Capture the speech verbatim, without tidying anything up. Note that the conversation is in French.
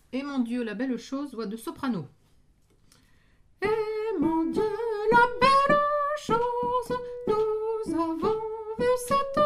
Et mon Dieu, la belle chose, voix de soprano. Et mon Dieu, la belle chose, nous avons vu cette